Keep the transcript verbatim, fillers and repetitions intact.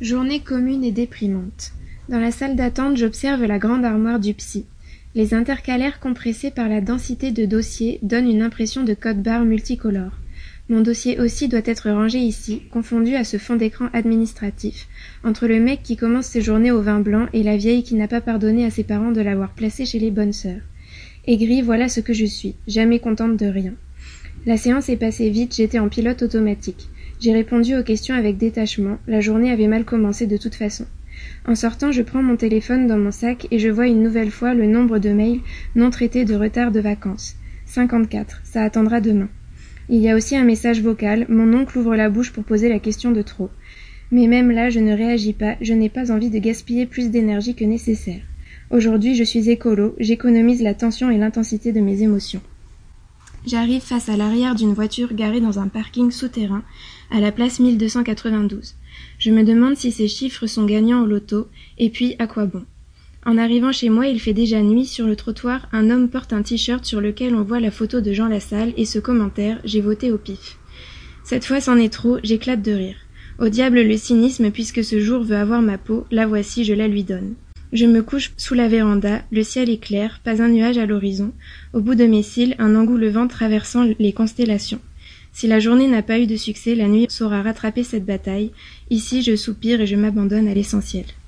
Journée commune et déprimante. Dans la salle d'attente, j'observe la grande armoire du psy. Les intercalaires compressés par la densité de dossiers donnent une impression de code-barre multicolore. Mon dossier aussi doit être rangé ici, confondu à ce fond d'écran administratif, entre le mec qui commence ses journées au vin blanc et la vieille qui n'a pas pardonné à ses parents de l'avoir placé chez les bonnes sœurs. Aigrie, voilà ce que je suis, jamais contente de rien. La séance est passée vite, j'étais en pilote automatique. J'ai répondu aux questions avec détachement, la journée avait mal commencé de toute façon. En sortant, je prends mon téléphone dans mon sac et je vois une nouvelle fois le nombre de mails non traités de retard de vacances. cinquante-quatre, ça attendra demain. Il y a aussi un message vocal, mon oncle ouvre la bouche pour poser la question de trop. Mais même là, je ne réagis pas, je n'ai pas envie de gaspiller plus d'énergie que nécessaire. Aujourd'hui, je suis écolo, j'économise la tension et l'intensité de mes émotions. J'arrive face à l'arrière d'une voiture garée dans un parking souterrain, à la place mille deux cent quatre-vingt-douze. Je me demande si ces chiffres sont gagnants au loto, et puis à quoi bon. En arrivant chez moi, il fait déjà nuit, sur le trottoir, un homme porte un t-shirt sur lequel on voit la photo de Jean Lassalle et ce commentaire « J'ai voté au pif ». Cette fois c'en est trop, j'éclate de rire. Au diable le cynisme, puisque ce jour veut avoir ma peau, la voici, je la lui donne. Je me couche sous la véranda, le ciel est clair, pas un nuage à l'horizon. Au bout de mes cils, un engoulevent traversant les constellations. Si la journée n'a pas eu de succès, la nuit saura rattraper cette bataille. Ici, je soupire et je m'abandonne à l'essentiel.